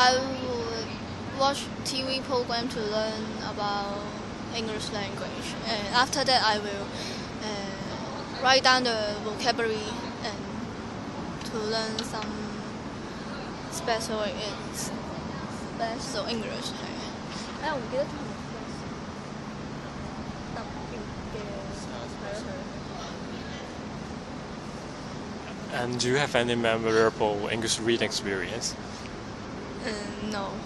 I would watch TV program to learn about English language, and after that I will write down the vocabulary and to learn some special English. 我唔記得咗係咪 特別嘅 And do you have any memorable English reading experience? No.